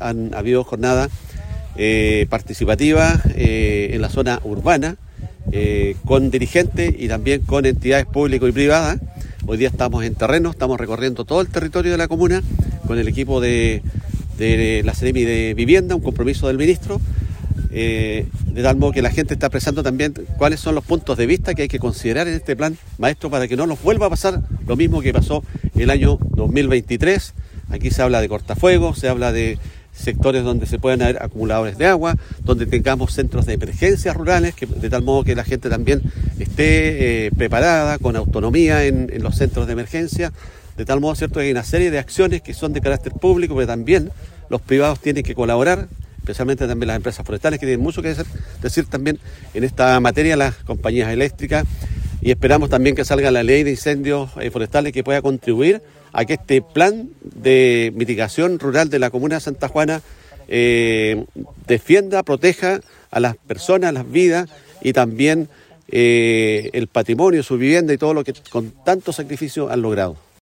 han habido jornadas participativas en la zona urbana, con dirigentes y también con entidades públicas y privadas. Hoy día estamos en terreno, estamos recorriendo todo el territorio de la comuna con el equipo de la Seremi de Vivienda, un compromiso del ministro, de tal modo que la gente está expresando también cuáles son los puntos de vista que hay que considerar en este plan maestro para que no nos vuelva a pasar lo mismo que pasó el año 2023. Aquí se habla de cortafuegos, se habla de sectores donde se puedan haber acumuladores de agua, donde tengamos centros de emergencias rurales, de tal modo que la gente también esté preparada, con autonomía en los centros de emergencia, de tal modo, cierto, que hay una serie de acciones que son de carácter público, pero también los privados tienen que colaborar, especialmente también las empresas forestales, que tienen mucho que decir también en esta materia, las compañías eléctricas, y esperamos también que salga la ley de incendios forestales que pueda contribuir a que este plan de mitigación rural de la comuna de Santa Juana defienda, proteja a las personas, las vidas y también el patrimonio, su vivienda y todo lo que con tanto sacrificio han logrado.